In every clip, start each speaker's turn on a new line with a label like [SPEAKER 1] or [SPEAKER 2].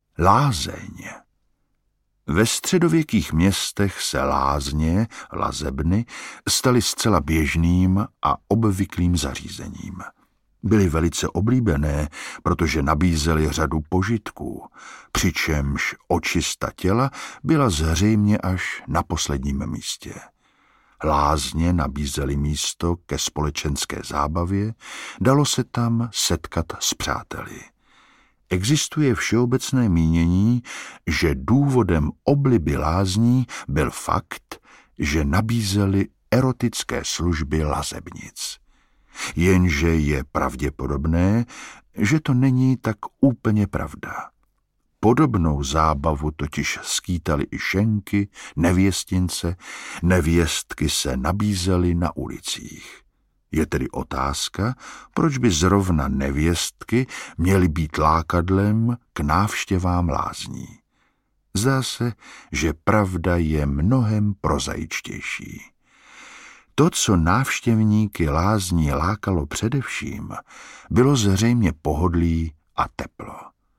[SPEAKER 1] Lázeň. Ve středověkých městech se lázně, lazebny, staly zcela běžným a obvyklým zařízením. Byly velice oblíbené, protože nabízely řadu požitků, přičemž očista těla byla zřejmě až na posledním místě. Lázně nabízely místo ke společenské zábavě, dalo se tam setkat s přáteli. Existuje všeobecné mínění, že důvodem obliby lázní byl fakt, že nabízely erotické služby lazebnic. Jenže je pravděpodobné, že to není tak úplně pravda. Podobnou zábavu totiž skýtaly i šenky, nevěstince, nevěstky se nabízely na ulicích. Je tedy otázka, proč by zrovna nevěstky měly být lákadlem k návštěvám lázní. Zdá se, že pravda je mnohem prozaičtější. To, co návštěvníky lázní lákalo především, bylo zřejmě pohodlí a teplo.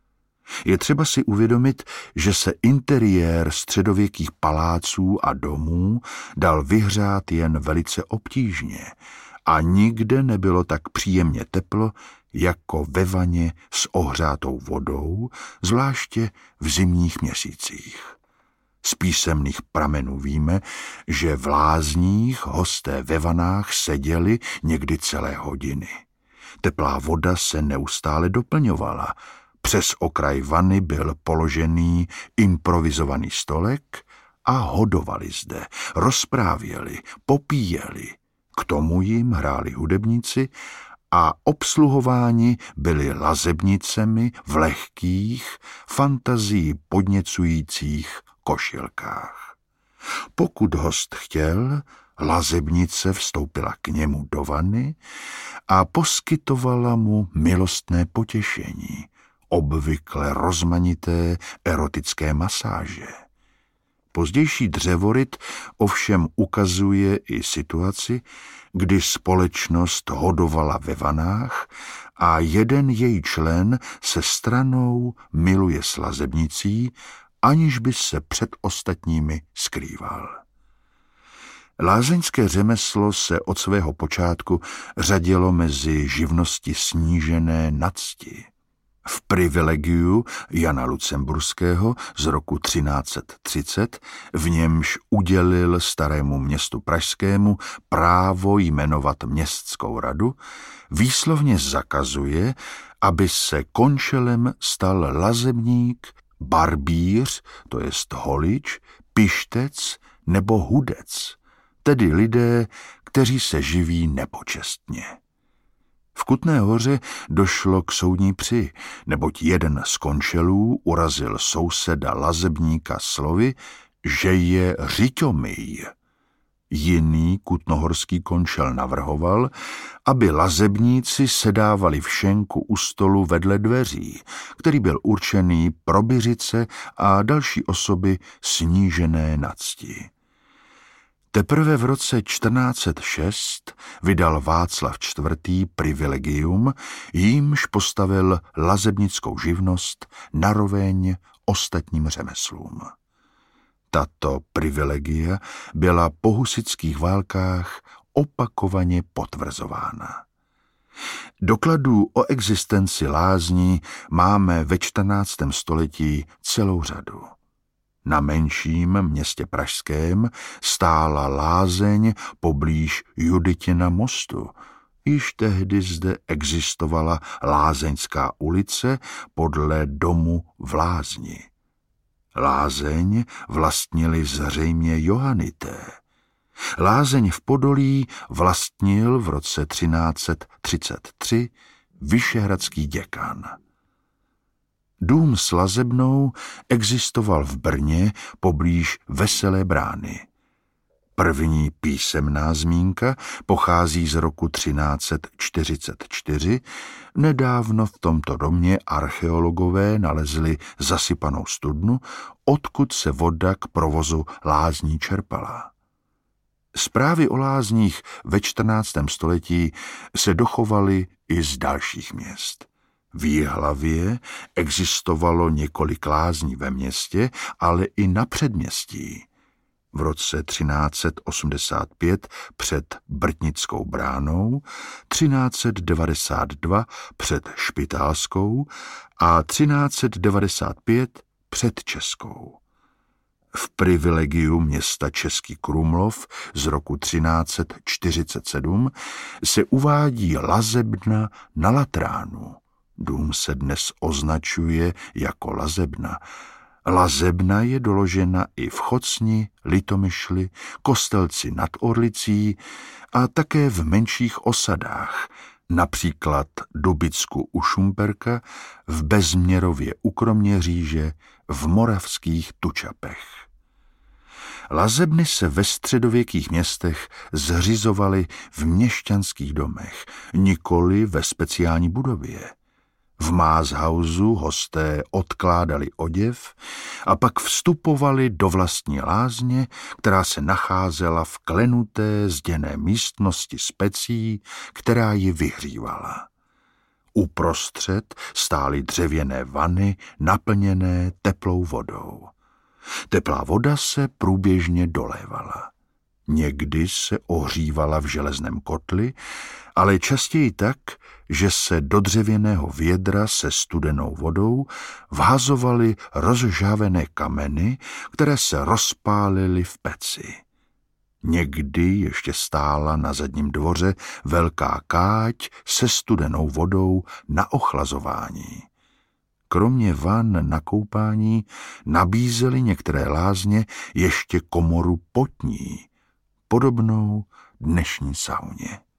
[SPEAKER 1] Je třeba si uvědomit, že se interiér středověkých paláců a domů dal vyhřát jen velice obtížně a nikde nebylo tak příjemně teplo, jako ve vaně s ohřátou vodou, zvláště v zimních měsících. Z písemných pramenů víme, že v lázních hosté ve vanách seděli někdy celé hodiny. Teplá voda se neustále doplňovala. Přes okraj vany byl položený improvizovaný stolek a hodovali zde, rozprávěli, popíjeli. K tomu jim hráli hudebníci a obsluhováni byli lazebnicemi v lehkých, fantazii podněcujících košilkách. Pokud host chtěl, lazebnice vstoupila k němu do vany a poskytovala mu milostné potěšení, obvykle rozmanité erotické masáže. Pozdější dřevoryt ovšem ukazuje i situaci, kdy společnost hodovala ve vanách a jeden její člen se stranou miluje s lazebnicí, aniž by se před ostatními skrýval. Lázeňské řemeslo se od svého počátku řadilo mezi živnosti snížené nadsti. V privilegiu Jana Lucemburského z roku 1330, v němž udělil starému městu pražskému právo jmenovat městskou radu, výslovně zakazuje, aby se končelem stal lazebník, barbíř, to jest holič, pištec nebo hudec, tedy lidé, kteří se živí nepočestně. V Kutné Hoře došlo k soudní při, neboť jeden z končelů urazil souseda lazebníka slovy, že je řiťomyj. Jiný kutnohorský končel navrhoval, aby lazebníci sedávali v šenku u stolu vedle dveří, který byl určený pro byřice a další osoby snížené nadsti. Teprve v roce 1406 vydal Václav IV. Privilegium, jímž postavil lazebnickou živnost naroveň ostatním řemeslům. Tato privilegia byla po husitských válkách opakovaně potvrzována. Dokladů o existenci lázní máme ve 14. století celou řadu. Na menším městě pražském stála lázeň poblíž Juditina mostu. Již tehdy zde existovala Lázeňská ulice podle domu v Lázni. Lázeň vlastnili zřejmě Johannité. Lázeň v Podolí vlastnil v roce 1333 vyšehradský děkan. Dům s lazebnou existoval v Brně poblíž Veselé brány. První písemná zmínka pochází z roku 1344. Nedávno v tomto domě archeologové nalezli zasypanou studnu, odkud se voda k provozu lázní čerpala. Zprávy o lázních ve 14. století se dochovaly i z dalších měst. V Jihlavě existovalo několik lázní ve městě, ale i na předměstí. V roce 1385 před Brtnickou bránou, 1392 před Špitálskou a 1395 před Českou. V privilegiu města Český Krumlov z roku 1347 se uvádí lazebna na Latránu. Dům se dnes označuje jako lazebna. Lazebna je doložena i v Chocni, Litomyšli, Kostelci nad Orlicí a také v menších osadách, například Dubicku u Šumperka, v Bezměrově u Kroměříže, v moravských Tučapech. Lazebny se ve středověkých městech zřizovaly v měšťanských domech, nikoli ve speciální budově. V Mázhausu hosté odkládali oděv a pak vstupovali do vlastní lázně, která se nacházela v klenuté zděné místnosti s pecí, která ji vyhřívala. Uprostřed stály dřevěné vany naplněné teplou vodou. Teplá voda se průběžně dolévala. Někdy se ohřívala v železném kotli, ale častěji tak, že se do dřevěného vědra se studenou vodou vhazovaly rozžhavené kameny, které se rozpálily v peci. Někdy ještě stála na zadním dvoře velká káť se studenou vodou na ochlazování. Kromě van na koupání nabízely některé lázně ještě komoru potní, podobnou dnešní sauně.